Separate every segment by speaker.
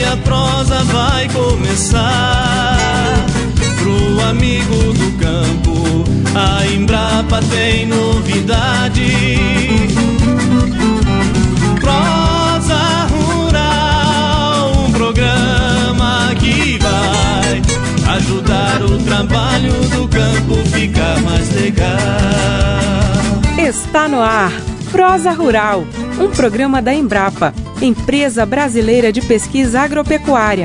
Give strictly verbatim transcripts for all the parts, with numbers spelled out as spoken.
Speaker 1: a prosa vai começar. Pro amigo do campo, a Embrapa tem novidade. Prosa Rural, um programa que vai ajudar o trabalho do campo ficar mais legal.
Speaker 2: Está no ar Prosa Rural, um programa da Embrapa, Empresa Brasileira de Pesquisa Agropecuária.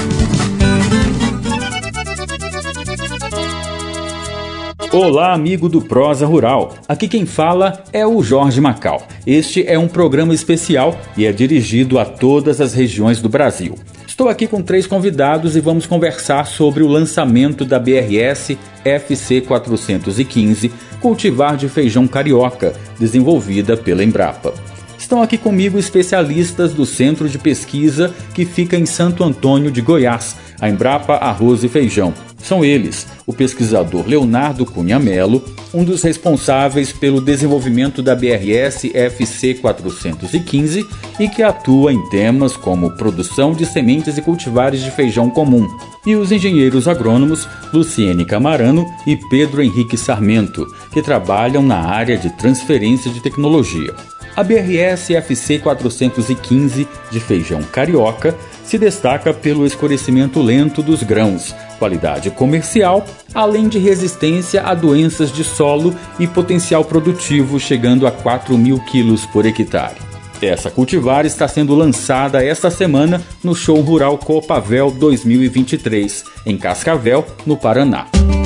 Speaker 3: Olá, amigo do Prosa Rural. Aqui quem fala é o Jorge Macal. Este é um programa especial e é dirigido a todas as regiões do Brasil. Estou aqui com três convidados e vamos conversar sobre o lançamento da B R S F C quatrocentos e quinze, cultivar de feijão carioca, desenvolvida pela Embrapa. Estão aqui comigo especialistas do Centro de Pesquisa que fica em Santo Antônio de Goiás, a Embrapa Arroz e Feijão. São eles, o pesquisador Leonardo Cunha Mello, um dos responsáveis pelo desenvolvimento da B R S F C quatrocentos e quinze e que atua em temas como produção de sementes e cultivares de feijão comum, e os engenheiros agrônomos Luciene Camarano e Pedro Henrique Sarmento, que trabalham na área de transferência de tecnologia. A B R S F C quatrocentos e quinze de feijão carioca se destaca pelo escurecimento lento dos grãos, qualidade comercial, além de resistência a doenças de solo e potencial produtivo chegando a quatro mil quilos por hectare. Essa cultivar está sendo lançada esta semana no Show Rural Copavel dois mil e vinte e três, em Cascavel, no Paraná.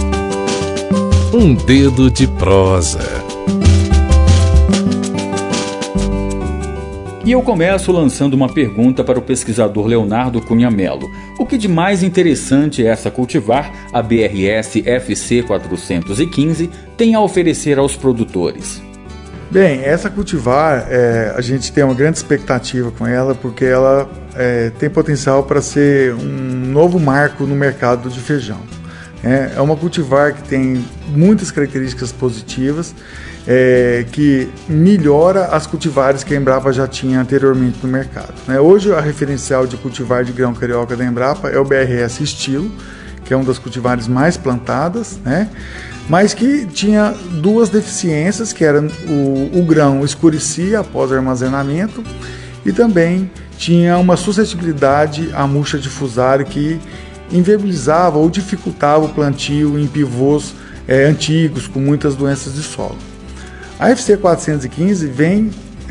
Speaker 4: Um dedo de prosa.
Speaker 3: E eu começo lançando uma pergunta para o pesquisador Leonardo Cunha Mello. O que de mais interessante essa cultivar, a B R S F C quatrocentos e quinze, tem a oferecer aos produtores?
Speaker 5: Bem, essa cultivar, é, a gente tem uma grande expectativa com ela, porque ela é, tem potencial para ser um novo marco no mercado de feijão. É, é uma cultivar que tem muitas características positivas, É, que melhora as cultivares que a Embrapa já tinha anteriormente no mercado. Né? Hoje a referencial de cultivar de grão carioca da Embrapa é o B R S Estilo, que é uma das cultivares mais plantadas, né? Mas que tinha duas deficiências, que era o, o grão escurecia após o armazenamento e também tinha uma suscetibilidade à murcha difusária que inviabilizava ou dificultava o plantio em pivôs é, antigos com muitas doenças de solo. A F C quatrocentos e quinze vem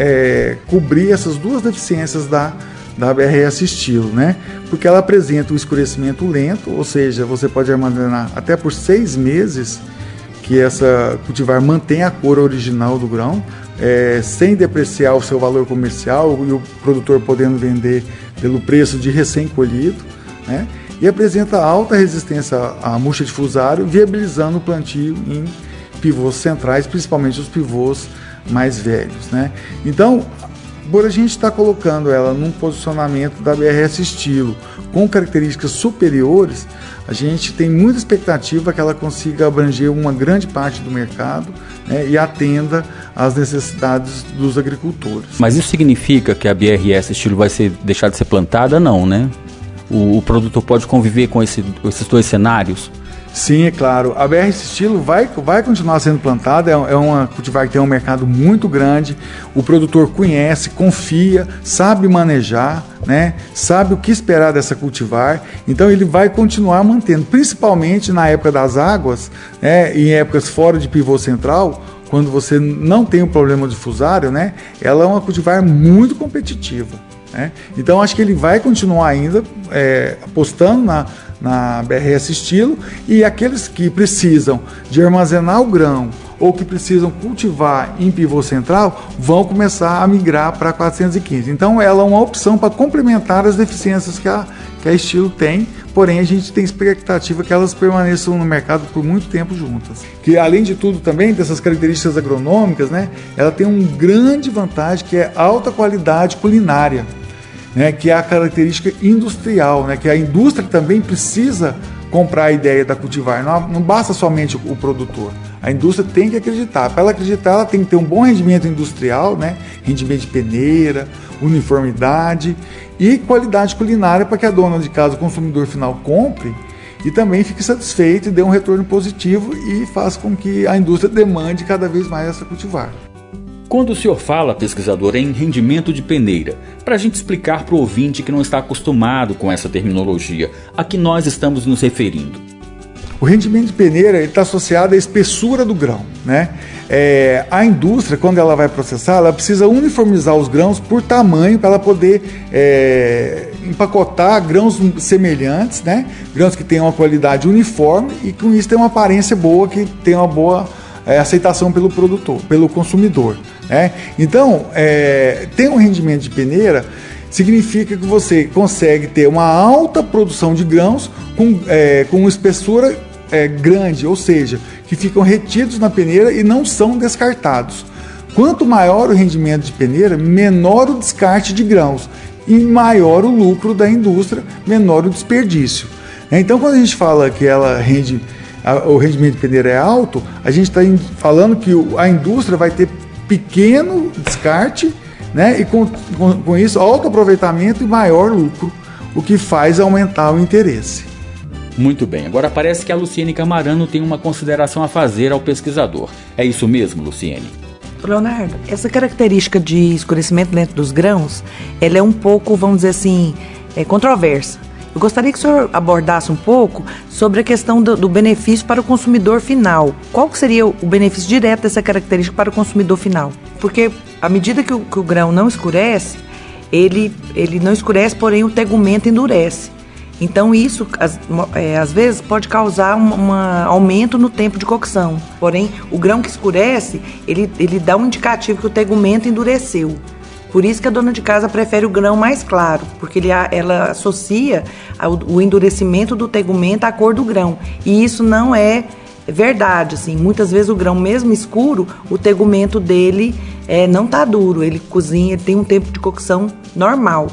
Speaker 5: é, cobrir essas duas deficiências da, da B R S Estilo, né? Porque ela apresenta um escurecimento lento, ou seja, você pode armazenar até por seis meses que essa cultivar mantém a cor original do grão, é, sem depreciar o seu valor comercial e o produtor podendo vender pelo preço de recém-colhido, né? E apresenta alta resistência à murcha difusária, viabilizando o plantio em pivôs centrais, principalmente os pivôs mais velhos, né? Então, por a gente estar tá colocando ela num posicionamento da B R S Estilo com características superiores, a gente tem muita expectativa que ela consiga abranger uma grande parte do mercado, né, e atenda às necessidades dos agricultores.
Speaker 3: Mas isso significa que a B R S Estilo vai ser, deixar de ser plantada? Não, né? O, o produtor pode conviver com esse, esses dois cenários?
Speaker 5: Sim, é claro. A B R S Estilo vai, vai continuar sendo plantada, é, é uma cultivar que tem um mercado muito grande, o produtor conhece, confia, sabe manejar, né? Sabe o que esperar dessa cultivar, então ele vai continuar mantendo, principalmente na época das águas, né? Em épocas fora de pivô central, quando você não tem um problema difusário, né? Ela é uma cultivar muito competitiva, né? Então acho que ele vai continuar ainda é, apostando na na B R S Estilo, e aqueles que precisam de armazenar o grão ou que precisam cultivar em pivô central vão começar a migrar para a quatrocentos e quinze. Então ela é uma opção para complementar as deficiências que a, que a Estilo tem, porém a gente tem expectativa que elas permaneçam no mercado por muito tempo juntas. Que além de tudo também, dessas características agronômicas, né, ela tem uma grande vantagem que é alta qualidade culinária. Né, que é a característica industrial, né, que a indústria também precisa comprar a ideia da cultivar, não, não basta somente o produtor. A indústria tem que acreditar. Para ela acreditar, ela tem que ter um bom rendimento industrial, né? Rendimento de peneira, uniformidade e qualidade culinária para que a dona de casa, o consumidor final, compre e também fique satisfeito e dê um retorno positivo e faça com que a indústria demande cada vez mais essa cultivar.
Speaker 3: Quando o senhor fala, pesquisador, em rendimento de peneira, para a gente explicar para o ouvinte que não está acostumado com essa terminologia, a que nós estamos nos referindo?
Speaker 5: O rendimento de peneira está associado à espessura do grão, né? É, a indústria, quando ela vai processar, ela precisa uniformizar os grãos por tamanho para ela poder é, empacotar grãos semelhantes, né? Grãos que tenham uma qualidade uniforme e com isso tem uma aparência boa, que tem uma boa é, aceitação pelo produtor, pelo consumidor, né? Então, é, ter um rendimento de peneira significa que você consegue ter uma alta produção de grãos com, é, com uma espessura é, grande, ou seja, que ficam retidos na peneira e não são descartados. Quanto maior o rendimento de peneira, menor o descarte de grãos e maior o lucro da indústria, menor o desperdício. Então, quando a gente fala que ela rende, a, o rendimento de peneira é alto, a gente está falando que a indústria vai ter pequeno descarte, né? E com, com, com isso, alto aproveitamento e maior lucro, o que faz aumentar o interesse.
Speaker 3: Muito bem, agora parece que a Luciene Camarano tem uma consideração a fazer ao pesquisador. É isso mesmo, Luciene?
Speaker 6: Leonardo, essa característica de escurecimento dentro dos grãos, ela é um pouco, vamos dizer assim, é, controversa. Eu gostaria que o senhor abordasse um pouco sobre a questão do, do benefício para o consumidor final. Qual que seria o benefício direto dessa característica para o consumidor final? Porque à medida que o, que o grão não escurece, ele, ele não escurece, porém o tegumento endurece. Então isso, às, é, às vezes, pode causar um uma aumento no tempo de cocção. Porém, o grão que escurece, ele, ele dá um indicativo que o tegumento endureceu. Por isso que a dona de casa prefere o grão mais claro, porque ele, ela associa o endurecimento do tegumento à cor do grão. E isso não é verdade, assim. Muitas vezes o grão, mesmo escuro, o tegumento dele é, não está duro, ele cozinha, ele tem um tempo de cocção normal.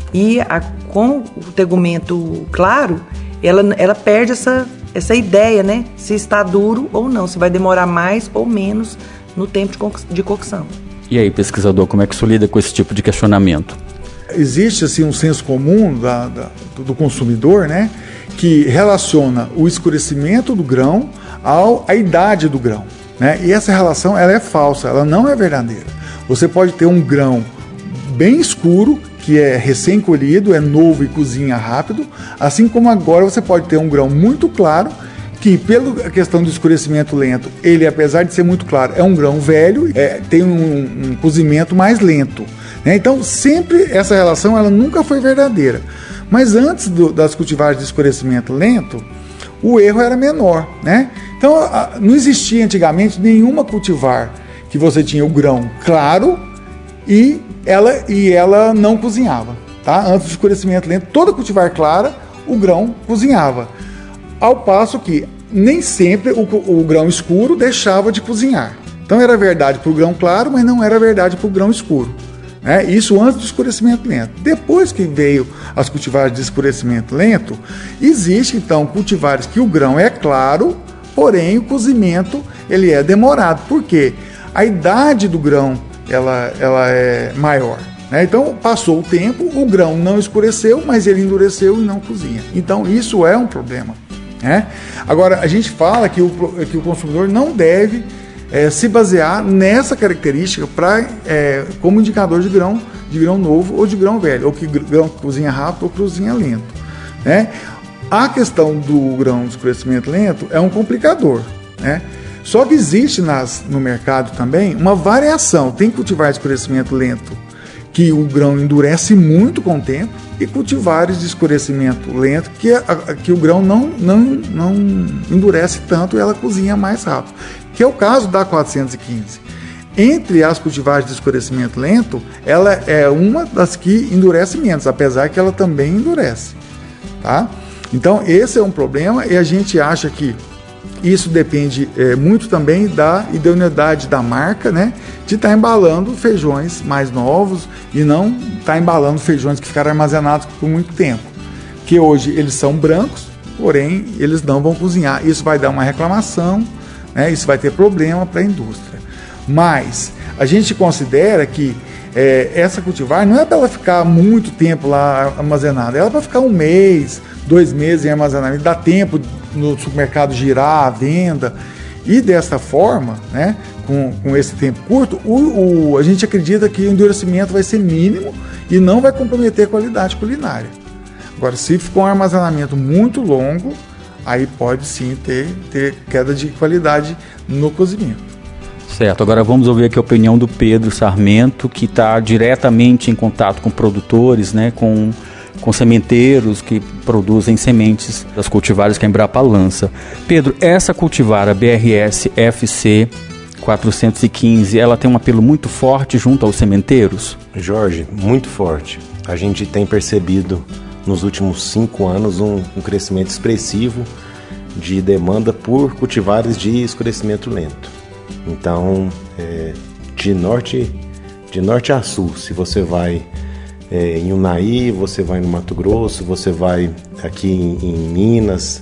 Speaker 6: E a, com o tegumento claro, ela, ela perde essa, essa ideia, né? Se está duro ou não, se vai demorar mais ou menos no tempo de, co- de cocção.
Speaker 3: E aí, pesquisador, como é que o senhor lida com esse tipo de questionamento?
Speaker 5: Existe assim um senso comum da, da, do consumidor, né? Que relaciona o escurecimento do grão ao, à idade do grão, né? E essa relação ela é falsa, ela não é verdadeira. Você pode ter um grão bem escuro, que é recém-colhido, é novo e cozinha rápido, assim como agora você pode ter um grão muito claro, que pela questão do escurecimento lento, ele, apesar de ser muito claro, é um grão velho, é, tem um, um cozimento mais lento, né? Então, sempre essa relação ela nunca foi verdadeira. Mas antes do, das cultivares de escurecimento lento, o erro era menor, né? Então, a, não existia antigamente nenhuma cultivar que você tinha o grão claro e ela, e ela não cozinhava, tá? Antes do escurecimento lento, toda cultivar clara, o grão cozinhava. Ao passo que nem sempre o, o grão escuro deixava de cozinhar. Então era verdade para o grão claro, mas não era verdade para o grão escuro, né? Isso antes do escurecimento lento. Depois que veio as cultivares de escurecimento lento, existe então cultivares que o grão é claro, porém o cozimento ele é demorado. Por quê? A idade do grão ela, ela é maior, né? Então passou o tempo, o grão não escureceu, mas ele endureceu e não cozinha. Então isso é um problema, né? Agora a gente fala que o, que o consumidor não deve é, se basear nessa característica pra, é, como indicador de grão, de grão novo ou de grão velho, ou que grão cozinha rápido ou cozinha lento, né? A questão do grão de escurecimento lento é um complicador, né? Só que existe nas, no mercado também uma variação. Tem cultivar de escurecimento lento que o grão endurece muito com o tempo e cultivares de escurecimento lento que, a, que o grão não, não, não endurece tanto e ela cozinha mais rápido, que é o caso da quatrocentos e quinze. Entre as cultivares de escurecimento lento, ela é uma das que endurece menos, apesar que ela também endurece, tá? Então esse é um problema e a gente acha que isso depende é, muito também da idoneidade da marca, né? De estar tá embalando feijões mais novos e não estar tá embalando feijões que ficaram armazenados por muito tempo. Que hoje eles são brancos, porém eles não vão cozinhar. Isso vai dar uma reclamação, né? Isso vai ter problema para a indústria. Mas a gente considera que é, essa cultivar não é para ela ficar muito tempo lá armazenada, ela é para ficar um mês, dois meses em armazenamento, dá tempo no supermercado girar a venda, e dessa forma, né, com, com esse tempo curto, o, o, a gente acredita que o endurecimento vai ser mínimo e não vai comprometer a qualidade culinária. Agora, se for um armazenamento muito longo, aí pode sim ter, ter queda de qualidade no cozimento.
Speaker 3: Certo, agora vamos ouvir aqui a opinião do Pedro Sarmento, que está diretamente em contato com produtores, né, com, com sementeiros que produzem sementes das cultivares que a Embrapa lança. Pedro, essa cultivar, a B R S F C quatrocentos e quinze, ela tem um apelo muito forte junto aos sementeiros?
Speaker 7: Jorge, muito forte. A gente tem percebido nos últimos cinco anos um, um crescimento expressivo de demanda por cultivares de escurecimento lento. Então, é, de, norte, de norte a sul, se você vai é, em Unai, você vai no Mato Grosso, você vai aqui em, em Minas,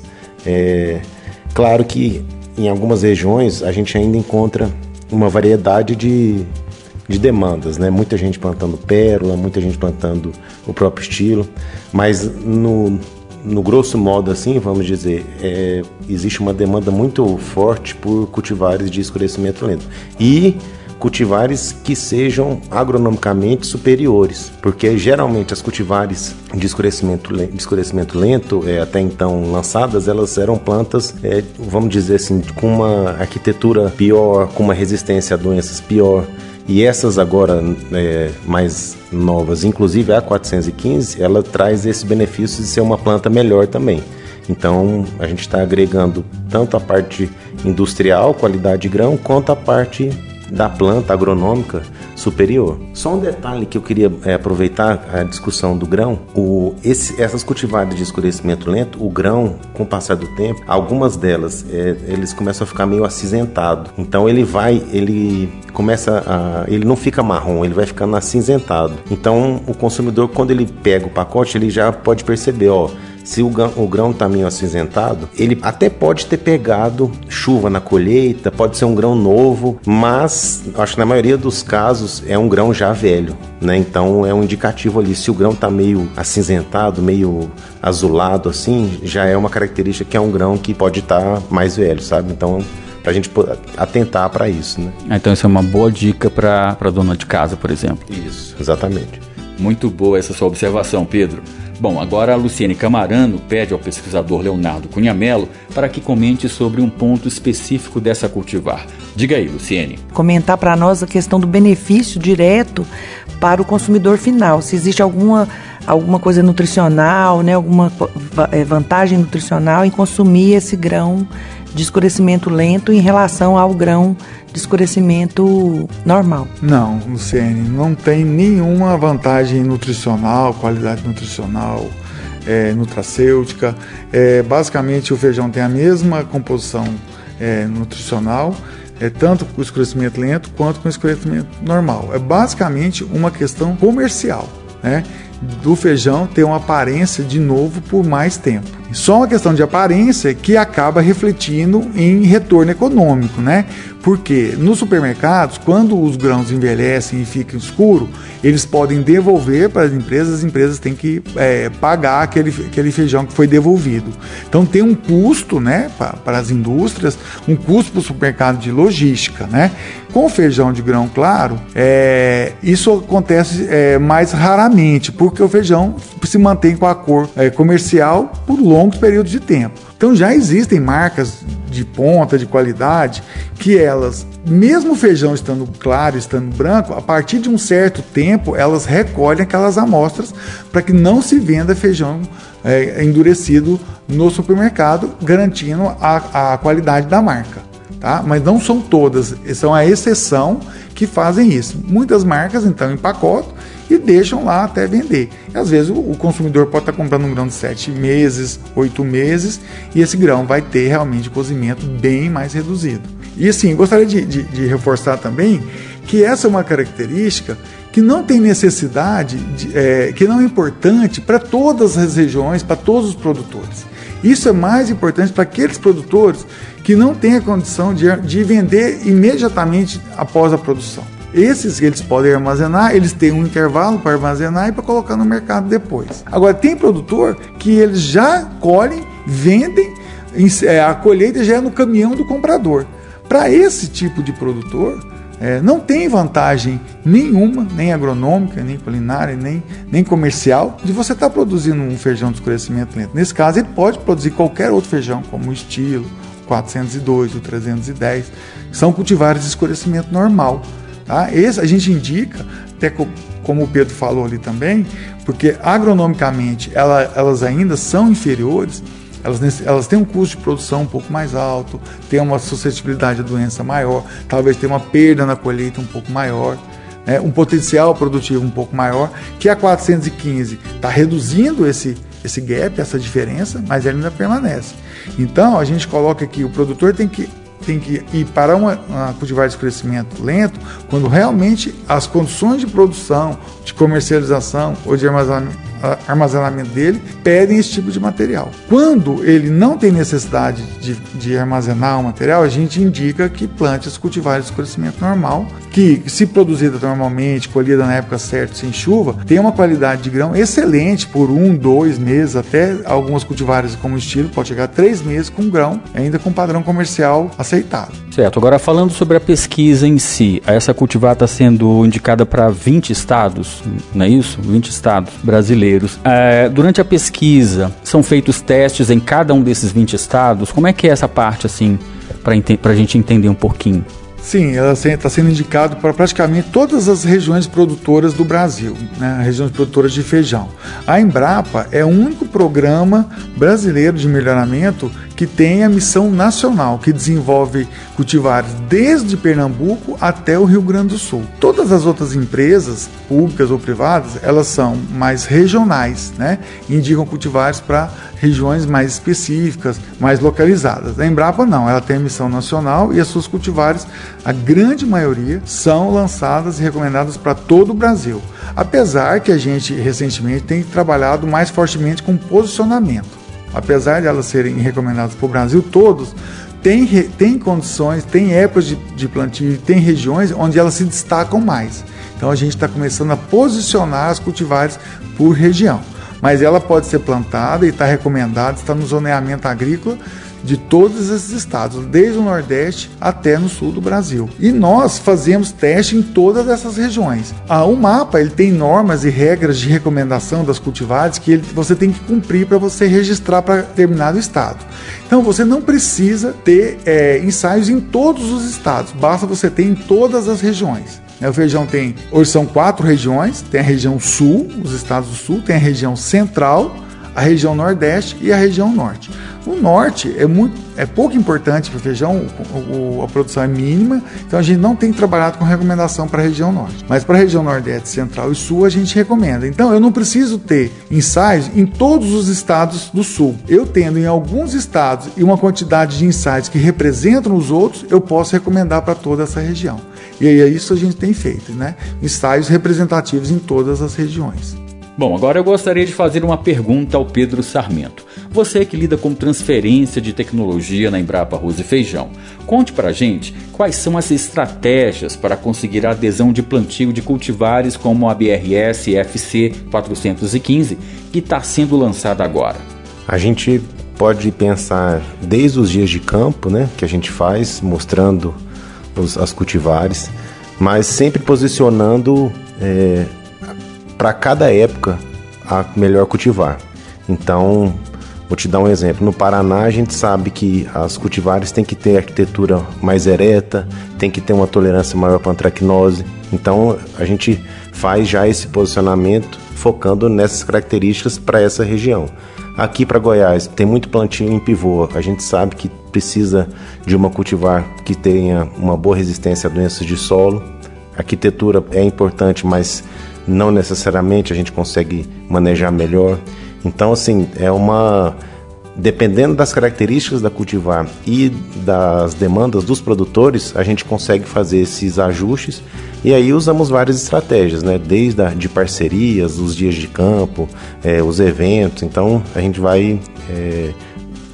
Speaker 7: é, claro que em algumas regiões a gente ainda encontra uma variedade de, de demandas, né? Muita gente plantando pérola, muita gente plantando o próprio estilo, mas no, no grosso modo, assim, vamos dizer, é, existe uma demanda muito forte por cultivares de escurecimento lento e cultivares que sejam agronomicamente superiores, porque geralmente as cultivares de escurecimento lento, de escurecimento lento é, até então lançadas, elas eram plantas, é, vamos dizer assim, com uma arquitetura pior, com uma resistência a doenças pior. E essas agora é, mais novas, inclusive a quatrocentos e quinze, ela traz esse benefício de ser uma planta melhor também. Então a gente está agregando tanto a parte industrial, qualidade de grão, quanto a parte da planta agronômica superior. Só um detalhe que eu queria é, aproveitar a discussão do grão. O, esse, essas cultivares de escurecimento lento, o grão, com o passar do tempo, algumas delas, é, eles começam a ficar meio acinzentado. Então ele vai, ele começa a, ele não fica marrom, ele vai ficando acinzentado. Então o consumidor, quando ele pega o pacote, ele já pode perceber, ó, se o grão, o grão está meio acinzentado, ele até pode ter pegado chuva na colheita, pode ser um grão novo, mas acho que na maioria dos casos é um grão já velho, né? Então é um indicativo ali, se o grão está meio acinzentado, meio azulado assim, já é uma característica que é um grão que pode estar tá mais velho, sabe? Então para a gente atentar para isso, né?
Speaker 3: Então isso é uma boa dica para a dona de casa, por exemplo.
Speaker 7: Isso, exatamente.
Speaker 3: Muito boa essa sua observação, Pedro. Bom, agora a Luciene Camarano pede ao pesquisador Leonardo Cunha Mello para que comente sobre um ponto específico dessa cultivar. Diga aí, Luciene.
Speaker 6: Comentar para nós a questão do benefício direto para o consumidor final. Se existe alguma, alguma coisa nutricional, né, alguma vantagem nutricional em consumir esse grão de escurecimento lento em relação ao grão de escurecimento normal.
Speaker 5: Não, Luciene, não tem nenhuma vantagem nutricional, qualidade nutricional, é, nutracêutica. É, basicamente o feijão tem a mesma composição é, nutricional, é, tanto com o escurecimento lento quanto com o escurecimento normal. É basicamente uma questão comercial, né? Do feijão ter uma aparência de novo por mais tempo. Só uma questão de aparência que acaba refletindo em retorno econômico, né? Porque nos supermercados, quando os grãos envelhecem e ficam escuros, eles podem devolver para as empresas, as empresas têm que é, pagar aquele, aquele feijão que foi devolvido. Então tem um custo, né, para as indústrias, um custo para o supermercado de logística, né? Com o feijão de grão claro, é, isso acontece é, mais raramente, porque o feijão se mantém com a cor é, comercial por longos períodos de tempo. Então já existem marcas de ponta, de qualidade, que elas, mesmo o feijão estando claro, estando branco, a partir de um certo tempo, elas recolhem aquelas amostras para que não se venda feijão é, endurecido no supermercado, garantindo a, a qualidade da marca. Tá? Mas não são todas, são a exceção que fazem isso. Muitas marcas, então, empacotam e deixam lá até vender. E, às vezes o consumidor pode estar comprando um grão de sete meses, oito meses, e esse grão vai ter realmente cozimento bem mais reduzido. E assim, gostaria de, de, de reforçar também que essa é uma característica que não tem necessidade, de, é, que não é importante para todas as regiões, para todos os produtores. Isso é mais importante para aqueles produtores que não têm a condição de, de vender imediatamente após a produção. Esses eles podem armazenar, eles têm um intervalo para armazenar e para colocar no mercado depois. Agora, tem produtor que eles já colhem, vendem, a colheita já é no caminhão do comprador. Para esse tipo de produtor, é, não tem vantagem nenhuma, nem agronômica, nem culinária, nem, nem comercial, de você estar tá produzindo um feijão de escurecimento lento. Nesse caso, ele pode produzir qualquer outro feijão, como o estilo, quatrocentos e dois, o trezentos e dez, são cultivares de escurecimento normal. Tá? Esse a gente indica, até como o Pedro falou ali também, porque agronomicamente ela, elas ainda são inferiores, elas, elas têm um custo de produção um pouco mais alto, têm uma suscetibilidade à doença maior, talvez tenha uma perda na colheita um pouco maior, né? Um potencial produtivo um pouco maior, que a quatrocentos e quinze está reduzindo esse, esse gap, essa diferença, mas ela ainda permanece. Então a gente coloca aqui, o produtor tem que tem que ir para uma, uma cultivar de crescimento lento quando realmente as condições de produção, de comercialização ou de armazenamento, armazenamento dele pedem esse tipo de material. Quando ele não tem necessidade de, de armazenar o material, a gente indica que plante os cultivares de crescimento normal, que se produzida normalmente, colhida na época certa, sem chuva, tem uma qualidade de grão excelente por um, dois meses, até algumas cultivares como estilo, pode chegar a três meses com grão, ainda com padrão comercial aceitável.
Speaker 3: Certo, agora falando sobre a pesquisa em si, essa cultivar está sendo indicada para vinte estados, não é isso? vinte estados brasileiros. É, durante a pesquisa, são feitos testes em cada um desses vinte estados? Como é que é essa parte, assim, para a gente entender um pouquinho?
Speaker 5: Sim, ela está sendo indicado para praticamente todas as regiões produtoras do Brasil, né? Regiões produtoras de feijão. A Embrapa é o único programa brasileiro de melhoramento que tem a missão nacional, que desenvolve cultivares desde Pernambuco até o Rio Grande do Sul. Todas as outras empresas, públicas ou privadas, elas são mais regionais, né? Indicam cultivares para regiões mais específicas, mais localizadas. A Embrapa não, ela tem a missão nacional e as suas cultivares, a grande maioria, são lançadas e recomendadas para todo o Brasil. Apesar que a gente recentemente tem trabalhado mais fortemente com posicionamento. Apesar de elas serem recomendadas para o Brasil todos, tem, tem condições, tem épocas de, de plantio, tem regiões onde elas se destacam mais. Então a gente está começando a posicionar as cultivares por região. Mas ela pode ser plantada e está recomendada, está no zoneamento agrícola de todos esses estados, desde o Nordeste até no sul do Brasil. E nós fazemos teste em todas essas regiões. Ah, o mapa ele tem normas e regras de recomendação das cultivares que ele, você tem que cumprir para você registrar para determinado estado. Então você não precisa ter é, ensaios em todos os estados, basta você ter em todas as regiões. O feijão tem, hoje são quatro regiões, tem a região sul, os estados do sul, tem a região central, a região nordeste e a região norte. O norte é, muito, é pouco importante para o feijão, o, o, a produção é mínima, então a gente não tem trabalhado com recomendação para a região norte. Mas para a região nordeste, central e sul a gente recomenda. Então eu não preciso ter ensaios em todos os estados do sul. Eu tendo em alguns estados e uma quantidade de ensaios que representam os outros, eu posso recomendar para toda essa região. E aí é isso que a gente tem feito, né? Ensaios representativos em todas as regiões.
Speaker 3: Bom, agora eu gostaria de fazer uma pergunta ao Pedro Sarmento. Você que lida com transferência de tecnologia na Embrapa Arroz e Feijão, conte pra gente quais são as estratégias para conseguir a adesão de plantio de cultivares como a B R S F C quatrocentos e quinze, que está sendo lançada agora.
Speaker 7: A gente pode pensar desde os dias de campo, né, que a gente faz, mostrando os, as cultivares, mas sempre posicionando é, para cada época a melhor cultivar. Então, vou te dar um exemplo. No Paraná, a gente sabe que as cultivares têm que ter arquitetura mais ereta, tem que ter uma tolerância maior para antracnose. Então, a gente faz já esse posicionamento focando nessas características para essa região. Aqui para Goiás, tem muito plantio em pivô. A gente sabe que precisa de uma cultivar que tenha uma boa resistência a doenças de solo. A arquitetura é importante, mas não necessariamente a gente consegue manejar melhor. Então, assim, é uma... Dependendo das características da cultivar e das demandas dos produtores, a gente consegue fazer esses ajustes e aí usamos várias estratégias, né? Desde a, de parcerias, os dias de campo, é, os eventos. Então, a gente vai é,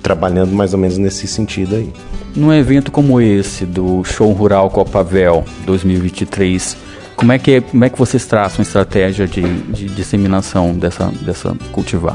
Speaker 7: trabalhando mais ou menos nesse sentido aí.
Speaker 3: Num evento como esse, do Show Rural Copavel dois mil e vinte e três, como é que, como é que vocês traçam a estratégia de, de disseminação dessa, dessa cultivar?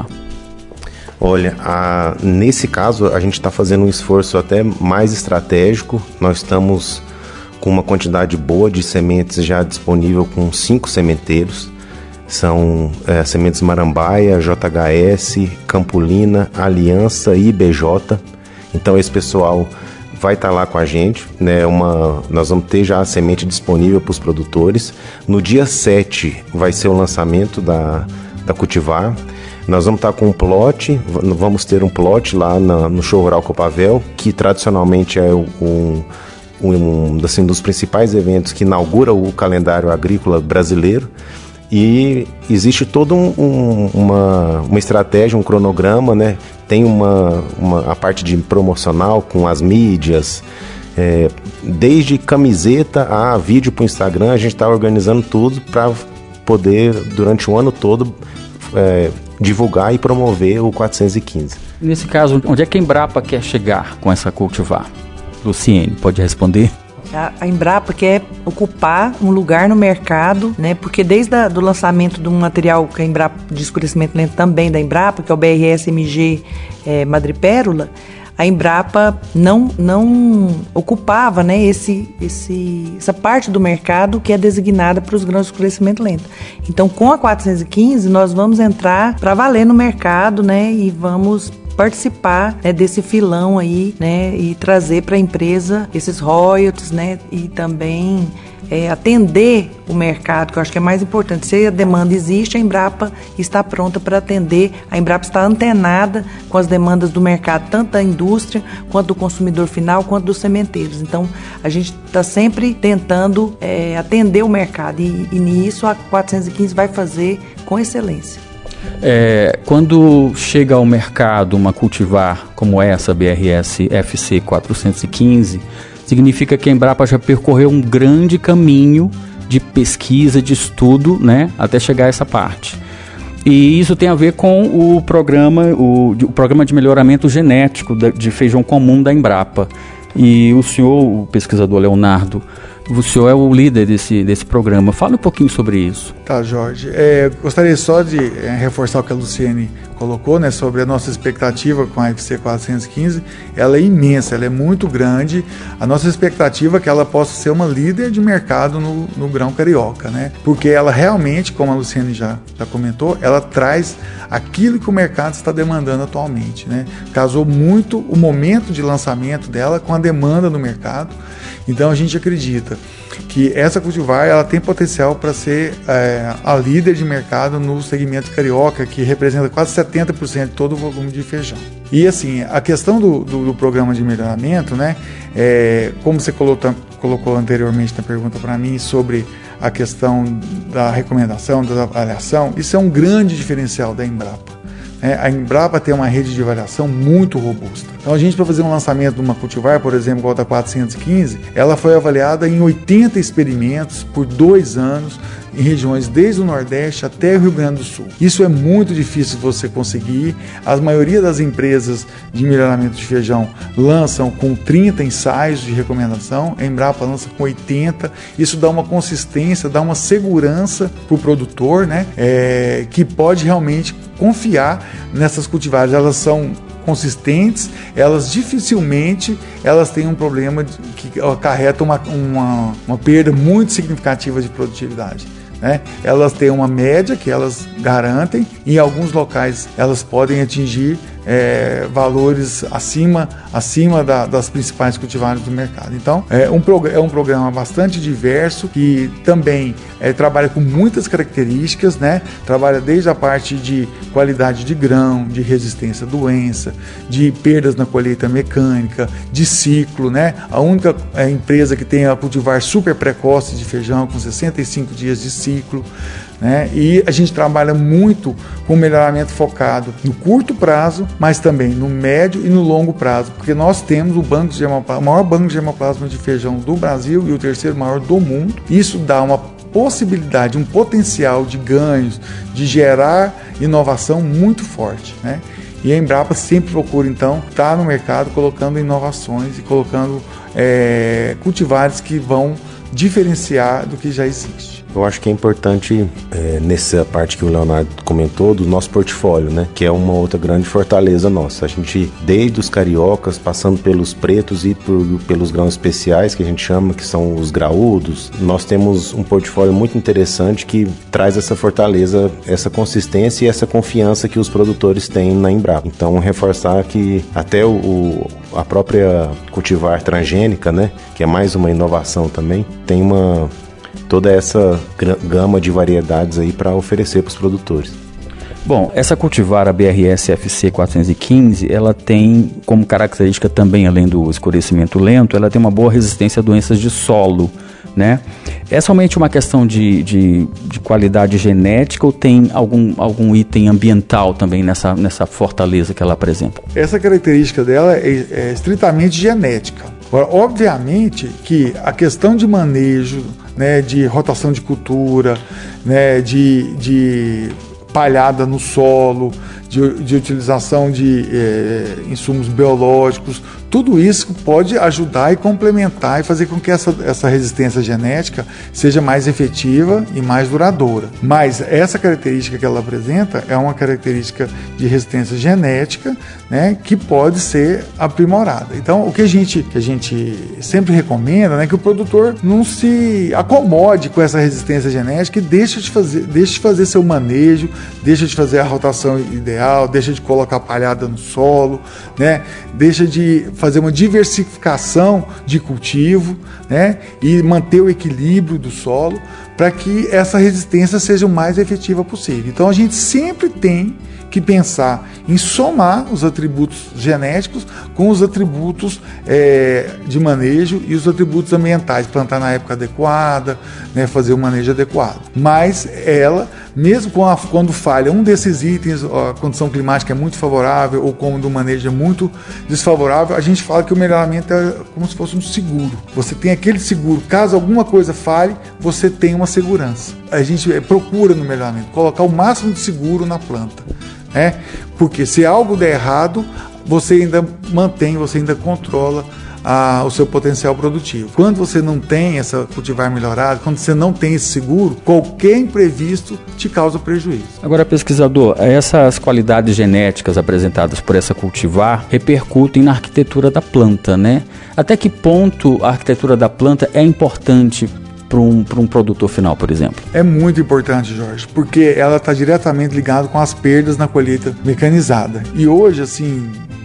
Speaker 7: Olha, a, nesse caso a gente está fazendo um esforço até mais estratégico. Nós estamos com uma quantidade boa de sementes já disponível com cinco sementeiros. São é, sementes Marambaia, J H S, Campulina, Aliança e I B J. Então esse pessoal vai estar tá lá com a gente, né? Uma, nós vamos ter já a semente disponível para os produtores. No dia sete vai ser o lançamento da, da cultivar. Nós vamos estar tá com um plot, vamos ter um plot lá na, no Show Rural Copavel, que tradicionalmente é um, um, um assim, dos principais eventos que inaugura o calendário agrícola brasileiro. E existe toda um, um, uma, uma estratégia, um cronograma, né? Tem uma, uma, a parte de promocional com as mídias, é, desde camiseta a vídeo para o Instagram, a gente está organizando tudo para poder, durante o ano todo, é, divulgar e promover o quatrocentos e quinze.
Speaker 3: Nesse caso, onde é que a Embrapa quer chegar com essa cultivar? Luciene, pode responder?
Speaker 6: A Embrapa quer ocupar um lugar no mercado, né? Porque desde o do lançamento de um material que a Embrapa, de escurecimento lento também da Embrapa, que é o B R S M G é, Madrepérola, a Embrapa não, não ocupava, né, esse, esse, essa parte do mercado que é designada para os grãos de escurecimento lento. Então, com a quatrocentos e quinze, nós vamos entrar para valer no mercado, né, e vamos participar, né, desse filão aí, né, e trazer para a empresa esses royalties, né, e também é, atender o mercado, que eu acho que é mais importante. Se a demanda existe, a Embrapa está pronta para atender. A Embrapa está antenada com as demandas do mercado, tanto da indústria, quanto do consumidor final, quanto dos sementeiros. Então, a gente está sempre tentando é, atender o mercado e, e nisso a quatrocentos e quinze vai fazer com excelência.
Speaker 3: É, quando chega ao mercado uma cultivar como essa, B R S F C quatrocentos e quinze, significa que a Embrapa já percorreu um grande caminho de pesquisa, de estudo, né, até chegar a essa parte. E isso tem a ver com o programa, o, o programa de melhoramento genético de, de feijão comum da Embrapa. E o senhor, o pesquisador Leonardo, o senhor é o líder desse, desse programa. Fala um pouquinho sobre isso.
Speaker 5: Tá, Jorge. É, gostaria só de é, reforçar o que a Luciene colocou, né, sobre a nossa expectativa com a F C quatrocentos e quinze. Ela é imensa, ela é muito grande. A nossa expectativa é que ela possa ser uma líder de mercado no, no grão carioca, né? Porque ela realmente, como a Luciene já, já comentou, ela traz aquilo que o mercado está demandando atualmente, né? Casou muito o momento de lançamento dela com a demanda do mercado. Então a gente acredita que essa cultivar ela tem potencial para ser é, a líder de mercado no segmento carioca, que representa quase setenta por cento de todo o volume de feijão. E assim, a questão do, do, do programa de melhoramento, né, é, como você colocou, colocou anteriormente na pergunta para mim sobre a questão da recomendação, da avaliação, isso é um grande diferencial da Embrapa. É, a Embrapa tem uma rede de avaliação muito robusta. Então a gente, para fazer um lançamento de uma cultivar, por exemplo, igual a da quatrocentos e quinze, ela foi avaliada em oitenta experimentos por dois anos, em regiões desde o Nordeste até o Rio Grande do Sul. Isso é muito difícil você conseguir. A maioria das empresas de melhoramento de feijão lançam com trinta ensaios de recomendação, a Embrapa lança com oitenta. Isso dá uma consistência, dá uma segurança para o produtor, né, é, que pode realmente confiar nessas cultivares. Elas são consistentes, elas dificilmente elas têm um problema que acarreta uma, uma, uma perda muito significativa de produtividade, né? Elas têm uma média que elas garantem, e em alguns locais elas podem atingir é, valores acima, acima da, das principais cultivares do mercado. Então é um, é um programa bastante diverso, que também é, trabalha com muitas características, né? Trabalha desde a parte de qualidade de grão, de resistência à doença, de perdas na colheita mecânica, de ciclo, né? A única é, empresa que tem a cultivar super precoce de feijão com sessenta e cinco dias de ciclo, né? E a gente trabalha muito com melhoramento focado no curto prazo, mas também no médio e no longo prazo, porque nós temos o banco de germoplasma, o maior banco de germoplasma de feijão do Brasil e o terceiro maior do mundo. Isso dá uma possibilidade, um potencial de ganhos, de gerar inovação muito forte, né? E a Embrapa sempre procura, então, estar no mercado colocando inovações e colocando é, cultivares que vão diferenciar do que já existe.
Speaker 7: Eu acho que é importante, é, nessa parte que o Leonardo comentou, do nosso portfólio, né? Que é uma outra grande fortaleza nossa. A gente, desde os cariocas, passando pelos pretos e por, pelos grãos especiais, que a gente chama, que são os graúdos, nós temos um portfólio muito interessante que traz essa fortaleza, essa consistência e essa confiança que os produtores têm na Embrapa. Então, reforçar que até o, o, a própria cultivar transgênica, né? Que é mais uma inovação também, tem uma... toda essa gama de variedades aí para oferecer para os produtores.
Speaker 3: Bom, essa cultivar, a B R S F C quatrocentos e quinze, ela tem como característica também, além do escurecimento lento, ela tem uma boa resistência a doenças de solo, né? É somente uma questão de, de, de qualidade genética ou tem algum, algum item ambiental também nessa, nessa fortaleza que ela apresenta?
Speaker 5: Essa característica dela é, é estritamente genética. Agora, obviamente que a questão de manejo, né, de rotação de cultura, né, de, de palhada no solo, de, de utilização de é, insumos biológicos, tudo isso pode ajudar e complementar e fazer com que essa, essa resistência genética seja mais efetiva e mais duradoura. Mas essa característica que ela apresenta é uma característica de resistência genética, né, que pode ser aprimorada. Então, o que a gente, que a gente sempre recomenda, né, que o produtor não se acomode com essa resistência genética e deixe de fazer, deixe de fazer seu manejo, deixe de fazer a rotação ideal, deixa de colocar palhada no solo, né, deixa de fazer uma diversificação de cultivo, né, e manter o equilíbrio do solo para que essa resistência seja o mais efetiva possível. Então a gente sempre tem que pensar em somar os atributos genéticos com os atributos é, de manejo e os atributos ambientais, plantar na época adequada, né, fazer o manejo adequado. Mas ela, mesmo com a, quando falha um desses itens, a condição climática é muito favorável ou quando o manejo é muito desfavorável, a gente fala que o melhoramento é como se fosse um seguro. Você tem aquele seguro, caso alguma coisa falhe, você tem uma segurança. A gente procura no melhoramento colocar o máximo de seguro na planta. É, porque se algo der errado, você ainda mantém, você ainda controla a, o seu potencial produtivo. Quando você não tem essa cultivar melhorada, quando você não tem esse seguro, qualquer imprevisto te causa prejuízo.
Speaker 3: Agora, pesquisador, essas qualidades genéticas apresentadas por essa cultivar repercutem na arquitetura da planta, né? Até que ponto a arquitetura da planta é importante para um, para um produtor final, por exemplo?
Speaker 5: É muito importante, Jorge, porque ela está diretamente ligada com as perdas na colheita mecanizada. E hoje, assim,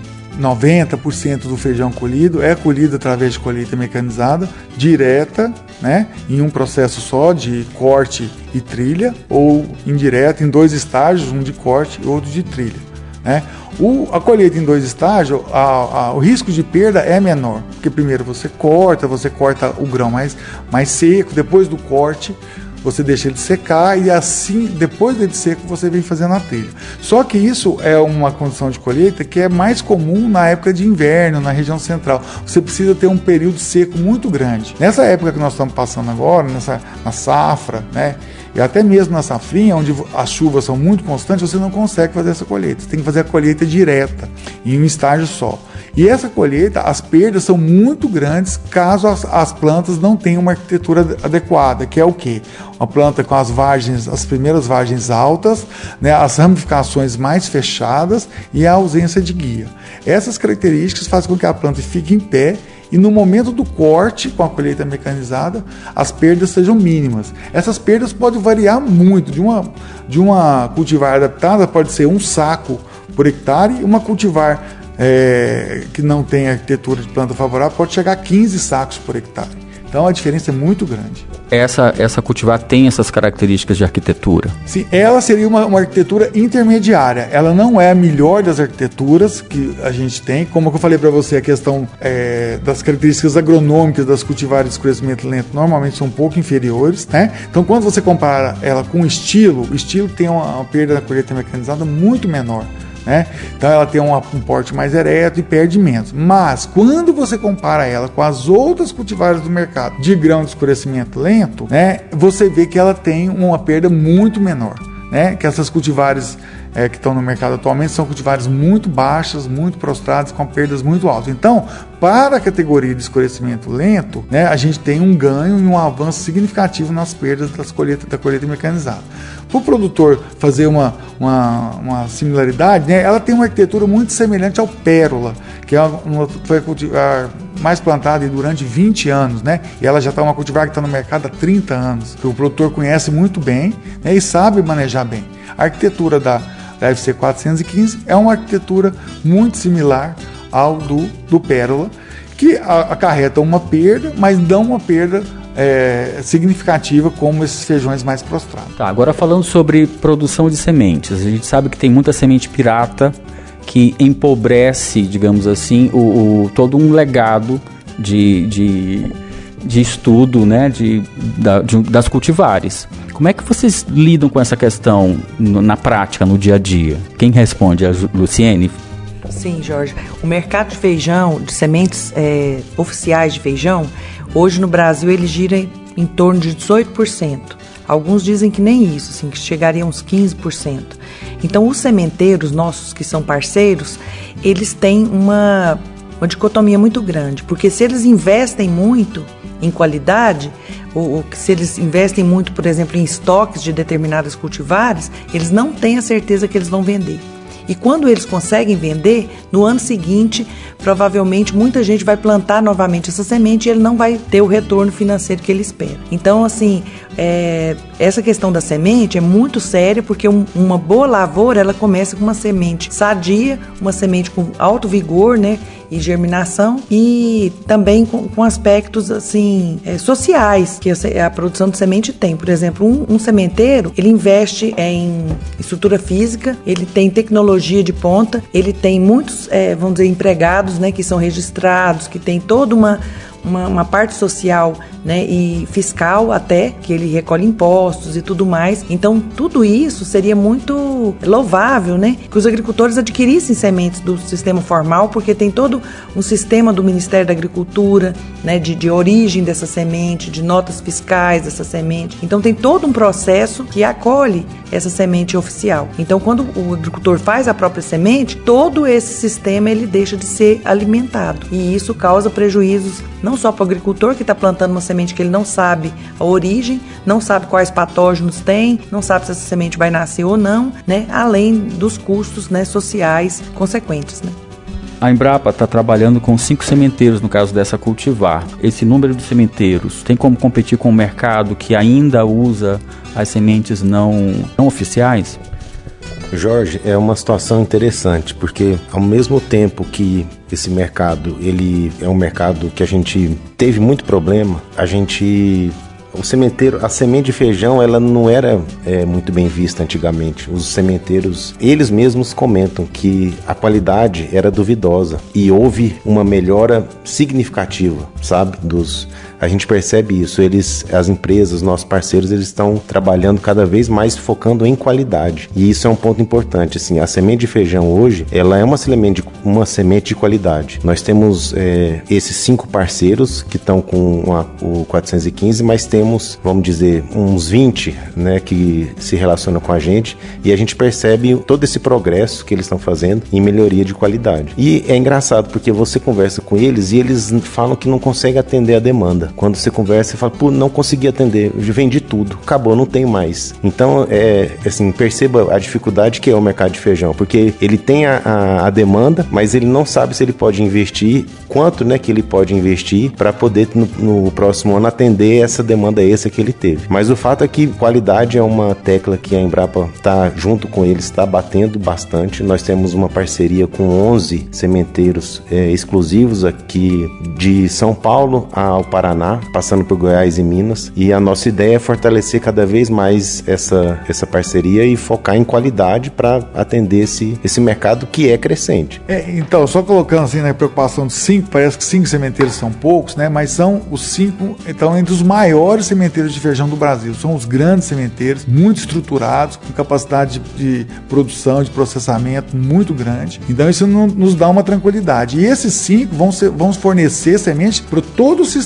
Speaker 5: noventa por cento do feijão colhido é colhido através de colheita mecanizada, direta, né, em um processo só de corte e trilha, ou indireta em dois estágios, um de corte e outro de trilha. Né? O, a colheita em dois estágios, a, a, o risco de perda é menor, porque primeiro você corta, você corta o grão mais, mais seco, depois do corte você deixa ele secar e assim, depois dele seco, você vem fazendo a trilha. Só que isso é uma condição de colheita que é mais comum na época de inverno, na região central. Você precisa ter um período seco muito grande. Nessa época que nós estamos passando agora, nessa, na safra, né? E até mesmo na safrinha, onde as chuvas são muito constantes, você não consegue fazer essa colheita. Você tem que fazer a colheita direta, em um estágio só. E essa colheita, as perdas são muito grandes caso as, as plantas não tenham uma arquitetura adequada, que é o quê? Uma planta com as vargens, as primeiras vargens altas, né, as ramificações mais fechadas e a ausência de guia. Essas características fazem com que a planta fique em pé e no momento do corte, com a colheita mecanizada, as perdas sejam mínimas. Essas perdas podem variar muito. De uma, de uma cultivar adaptada pode ser um saco por hectare, e uma cultivar é, que não tem arquitetura de planta favorável pode chegar a quinze sacos por hectare. Então a diferença é muito grande.
Speaker 3: Essa, essa cultivar tem essas características de arquitetura?
Speaker 5: Sim, ela seria uma, uma arquitetura intermediária. Ela não é a melhor das arquiteturas que a gente tem. Como eu falei para você, a questão é, das características agronômicas das cultivares de escurecimento lento normalmente são um pouco inferiores, né? Então quando você compara ela com o estilo, o estilo tem uma, uma perda da colheita mecanizada muito menor. Né? Então ela tem um, um porte mais ereto e perde menos. Mas quando você compara ela com as outras cultivares do mercado de grão de escurecimento lento, né, você vê que ela tem uma perda muito menor. né, que essas cultivares é, que estão no mercado atualmente são cultivares muito baixas, muito prostradas, com perdas muito altas. Então, para a categoria de escurecimento lento, né, a gente tem um ganho e um avanço significativo nas perdas das colheitas, da colheita mecanizada. Para o produtor fazer uma, uma, uma similaridade, né, ela tem uma arquitetura muito semelhante ao pérola, que é uma, foi cultivar mais plantada durante vinte anos, né, e ela já está uma cultivar que está no mercado há trinta anos, que o produtor conhece muito bem, né, e sabe manejar bem. A arquitetura da, da F C quatrocentos e quinze é uma arquitetura muito similar ao do, do pérola, que acarreta uma perda, mas não uma perda É, significativa como esses feijões mais prostrados.
Speaker 3: Tá, agora falando sobre produção de sementes, a gente sabe que tem muita semente pirata que empobrece, digamos assim, o, o, todo um legado de, de, de estudo, né, de, da, de, das cultivares. Como é que vocês lidam com essa questão no, na prática, no dia a dia? Quem responde? A Luciene?
Speaker 6: Sim, Jorge. O mercado de feijão, de sementes é, oficiais de feijão, hoje no Brasil ele gira em torno de dezoito por cento. Alguns dizem que nem isso, assim, que chegaria a uns quinze por cento. Então os sementeiros nossos que são parceiros, eles têm uma, uma dicotomia muito grande, porque se eles investem muito em qualidade, ou, ou se eles investem muito, por exemplo, em estoques de determinadas cultivares, eles não têm a certeza que eles vão vender. E quando eles conseguem vender, no ano seguinte, provavelmente muita gente vai plantar novamente essa semente e ele não vai ter o retorno financeiro que ele espera. Então, assim, é, essa questão da semente é muito séria, porque um, uma boa lavoura, ela começa com uma semente sadia, uma semente com alto vigor, né, e germinação, e também com, com aspectos assim é, sociais que a, a produção de semente tem. Por exemplo, um, um sementeiro, ele investe em estrutura física, ele tem tecnologia de ponta, ele tem muitos, é, vamos dizer, empregados, né, que são registrados, que tem toda uma Uma, uma parte social, né, e fiscal até, que ele recolhe impostos e tudo mais. Então, tudo isso seria muito louvável, né, que os agricultores adquirissem sementes do sistema formal, porque tem todo um sistema do Ministério da Agricultura, né, de, de origem dessa semente, de notas fiscais dessa semente. Então, tem todo um processo que acolhe essa semente oficial. Então, quando o agricultor faz a própria semente, todo esse sistema ele deixa de ser alimentado. E isso causa prejuízos não só para o agricultor que está plantando uma semente que ele não sabe a origem, não sabe quais patógenos tem, não sabe se essa semente vai nascer ou não, né? Além dos custos, né, sociais consequentes, né?
Speaker 3: A Embrapa está trabalhando com cinco sementeiros no caso dessa cultivar. Esse número de sementeiros tem como competir com o mercado que ainda usa as sementes não, não oficiais?
Speaker 7: Jorge, é uma situação interessante, porque ao mesmo tempo que esse mercado, ele é um mercado que a gente teve muito problema, a gente... O sementeiro, a semente de feijão, ela não era é, muito bem vista antigamente. Os sementeiros, eles mesmos comentam que a qualidade era duvidosa e houve uma melhora significativa, sabe? Dos, a gente percebe isso. Eles, as empresas, nossos parceiros, eles estão trabalhando cada vez mais focando em qualidade. E isso é um ponto importante. Assim, a semente de feijão hoje, ela é uma semente de, uma semente de qualidade. Nós temos é, esses cinco parceiros que estão com uma, o quatrocentos e quinze, mas temos Temos, vamos dizer, uns vinte, né, que se relacionam com a gente, e a gente percebe todo esse progresso que eles estão fazendo em melhoria de qualidade. E é engraçado porque você conversa com eles e eles falam que não conseguem atender a demanda. Quando você conversa, você fala, pô, não consegui atender, eu vendi tudo, acabou, não tenho mais. Então, é, assim, perceba a dificuldade que é o mercado de feijão, porque ele tem a, a, a demanda, mas ele não sabe se ele pode investir, quanto, né, que ele pode investir para poder no, no próximo ano atender essa demanda essa que ele teve. Mas o fato é que qualidade é uma tecla que a Embrapa está junto com eles, está batendo bastante. Nós temos uma parceria com onze sementeiros é, exclusivos aqui de São Paulo ao Paraná, passando por Goiás e Minas, e a nossa ideia é fortalecer cada vez mais essa, essa parceria e focar em qualidade para atender esse, esse mercado que é crescente.
Speaker 5: É, então, só colocando assim na preocupação de cinco, parece que cinco sementeiros são poucos, né? Mas são os cinco, então, entre os maiores sementeiros de feijão do Brasil. São os grandes sementeiros, muito estruturados, com capacidade de, de produção, de processamento muito grande. Então isso não, nos dá uma tranquilidade. E esses cinco vão, ser, vão fornecer semente para todo o sistema de,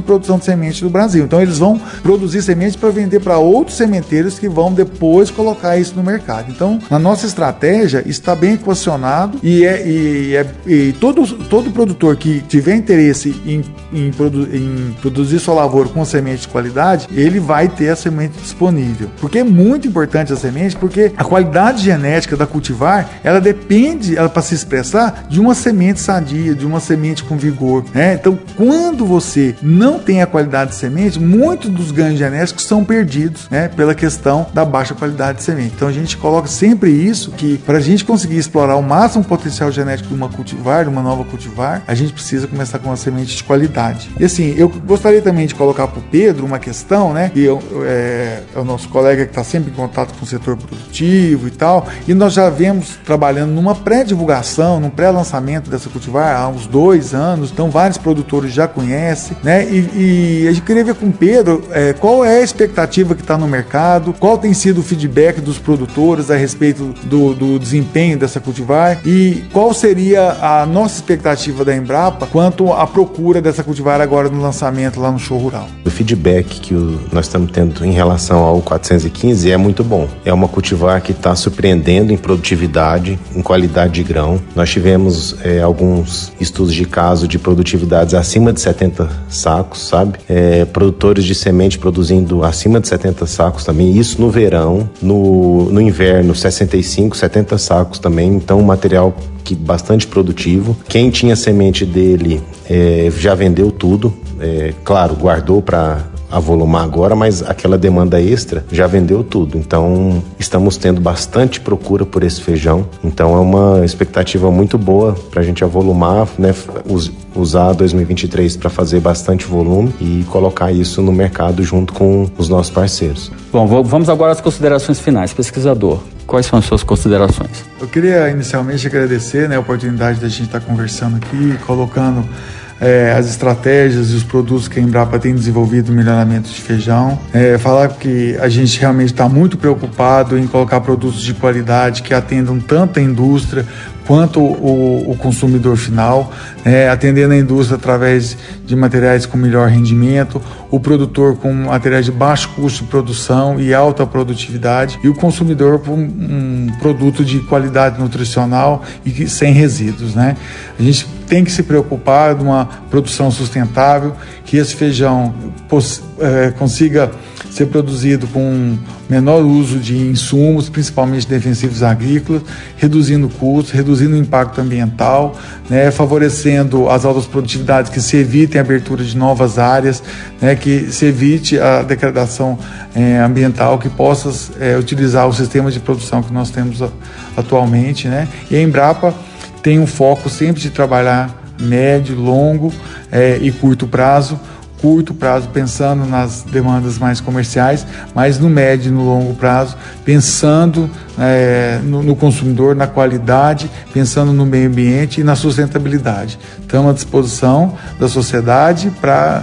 Speaker 5: produção de semente do Brasil. Então eles vão produzir semente para vender para outros sementeiros que vão depois colocar isso no mercado. Então, na nossa estratégia está bem equacionado e, é, e, é, e todo, todo produtor que tiver interesse em, em, produ, em produzir sua lavoura com semente de qualidade, ele vai ter a semente disponível. Porque é muito importante a semente, porque a qualidade genética da cultivar, ela depende, ela para se expressar, de uma semente sadia, de uma semente com vigor, né? Então, quando você não tem a qualidade de semente, muitos dos ganhos genéticos são perdidos, né, pela questão da baixa qualidade de semente. Então, a gente coloca sempre isso, que para a gente conseguir explorar ao máximo o potencial genético de uma cultivar, de uma nova cultivar, a gente precisa começar com uma semente de qualidade. E assim, eu gostaria também de colocar para o Pedro uma questão, né, que eu, é, é o nosso colega que está sempre em contato com o setor produtivo e tal, e nós já vemos trabalhando numa pré-divulgação, num pré-lançamento dessa cultivar há uns dois anos, então vários produtores já conhecem, né, e, e a gente queria ver com o Pedro é, qual é a expectativa que está no mercado, qual tem sido o feedback dos produtores a respeito do, do desempenho dessa cultivar e qual seria a nossa expectativa da Embrapa quanto à procura dessa cultivar agora no lançamento lá no show rural.
Speaker 7: O feedback que o, nós estamos tendo em relação ao quatrocentos e quinze é muito bom. É uma cultivar que está surpreendendo em produtividade, em qualidade de grão. Nós tivemos é, alguns estudos de caso de produtividades acima de setenta sacos, sabe? É, produtores de semente produzindo acima de setenta sacos também, isso no verão, no, no inverno sessenta e cinco, setenta sacos também, então um material que bastante produtivo. Quem tinha semente dele é, já vendeu tudo, é, claro, guardou para avolumar agora, mas aquela demanda extra já vendeu tudo. Então, estamos tendo bastante procura por esse feijão. Então, é uma expectativa muito boa para a gente avolumar, né? Us- usar dois mil e vinte e três para fazer bastante volume e colocar isso no mercado junto com os nossos parceiros.
Speaker 3: Bom, vamos agora às considerações finais. Pesquisador, quais são as suas considerações?
Speaker 5: Eu queria inicialmente agradecer, né, a oportunidade da gente estar conversando aqui, colocando É, as estratégias e os produtos que a Embrapa tem desenvolvido no melhoramento de feijão. É, falar que a gente realmente está muito preocupado em colocar produtos de qualidade que atendam tanto a indústria quanto o, o consumidor final, é, atendendo a indústria através de materiais com melhor rendimento, o produtor com materiais de baixo custo de produção e alta produtividade, e o consumidor com um produto de qualidade nutricional e sem resíduos, né? A gente tem que se preocupar de uma produção sustentável, que esse feijão poss- é, consiga ser produzido com menor uso de insumos, principalmente defensivos agrícolas, reduzindo custos, reduzindo o impacto ambiental, né, favorecendo as altas produtividades, que se evitem a abertura de novas áreas, né, que se evite a degradação é, ambiental, que possa é, utilizar o sistema de produção que nós temos a, atualmente, né? E a Embrapa tem um foco sempre de trabalhar médio, longo é, e curto prazo. Curto prazo pensando nas demandas mais comerciais, mas no médio e no longo prazo pensando é, no, no consumidor, na qualidade, pensando no meio ambiente e na sustentabilidade. Estamos à disposição da sociedade para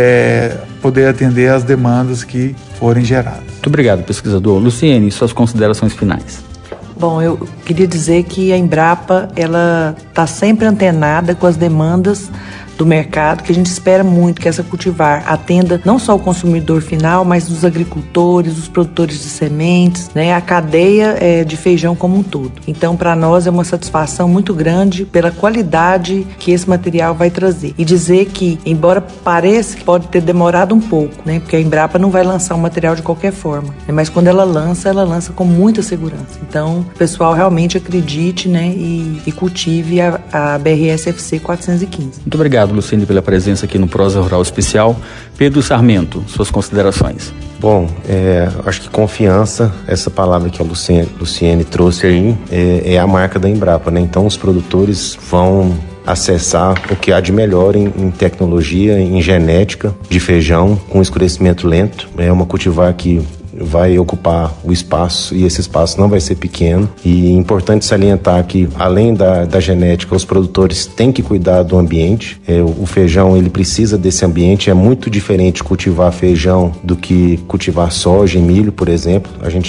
Speaker 5: é, poder atender às demandas que forem geradas.
Speaker 3: Muito obrigado, pesquisador. Luciene, suas considerações finais.
Speaker 6: Bom, eu queria dizer que a Embrapa ela está sempre antenada com as demandas do mercado, que a gente espera muito que essa cultivar atenda não só o consumidor final, mas os agricultores, os produtores de sementes, né, a cadeia é, de feijão como um todo. Então, para nós é uma satisfação muito grande pela qualidade que esse material vai trazer. E dizer que, embora pareça que pode ter demorado um pouco, né, porque a Embrapa não vai lançar um material de qualquer forma, né, mas quando ela lança, ela lança com muita segurança. Então, o pessoal realmente acredite, né, e, e cultive a, a B R S F C quatrocentos e quinze.
Speaker 3: Muito obrigado, Luciene, pela presença aqui no Prosa Rural Especial. Pedro Sarmento, suas considerações.
Speaker 7: Bom, é, acho que confiança, essa palavra que a Luciene, Luciene trouxe aí, é, é a marca da Embrapa, né? Então os produtores vão acessar o que há de melhor em, em tecnologia, em genética de feijão com escurecimento lento. É uma cultivar que vai ocupar o espaço e esse espaço não vai ser pequeno. E é importante salientar que, além da, da genética, os produtores têm que cuidar do ambiente. É, o feijão ele precisa desse ambiente. É muito diferente cultivar feijão do que cultivar soja e milho, por exemplo. A gente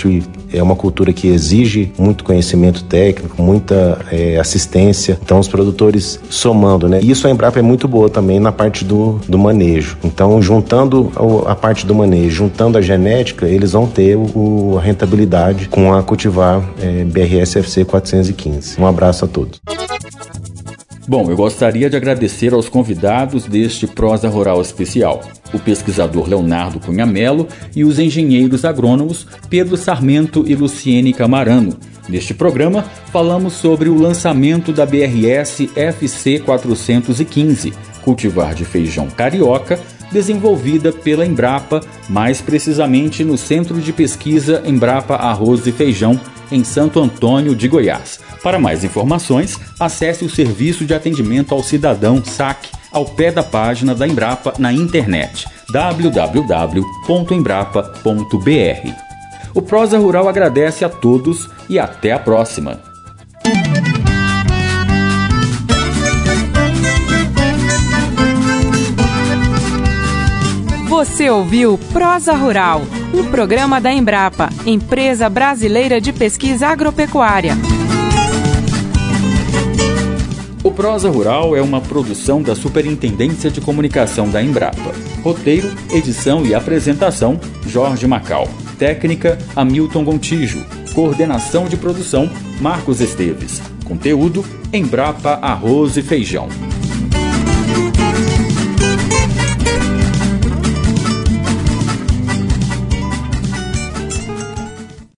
Speaker 7: é uma cultura que exige muito conhecimento técnico, muita é, assistência. Então os produtores somando, né? E isso a Embrapa é muito boa também na parte do, do manejo. Então juntando a parte do manejo, juntando a genética, eles vão ter o, a rentabilidade com a cultivar é, B R S F C quatrocentos e quinze. Um abraço a todos.
Speaker 3: Bom, eu gostaria de agradecer aos convidados deste Prosa Rural especial, o pesquisador Leonardo Cunha Melo e os engenheiros agrônomos Pedro Sarmento e Luciene Camarano. Neste programa, falamos sobre o lançamento da B R S F C quatrocentos e quinze, cultivar de feijão carioca, desenvolvida pela Embrapa, mais precisamente no Centro de Pesquisa Embrapa Arroz e Feijão, em Santo Antônio de Goiás. Para mais informações, acesse o Serviço de Atendimento ao Cidadão S A C ao pé da página da Embrapa na internet w w w ponto embrapa ponto b r. O Prosa Rural agradece a todos e até a próxima.
Speaker 2: Você ouviu Prosa Rural, um programa da Embrapa, Empresa Brasileira de Pesquisa Agropecuária.
Speaker 3: O Prosa Rural é uma produção da Superintendência de Comunicação da Embrapa. Roteiro, edição e apresentação, Jorge Macal. Técnica, Hamilton Gontijo. Coordenação de produção, Marcos Esteves. Conteúdo, Embrapa Arroz e Feijão.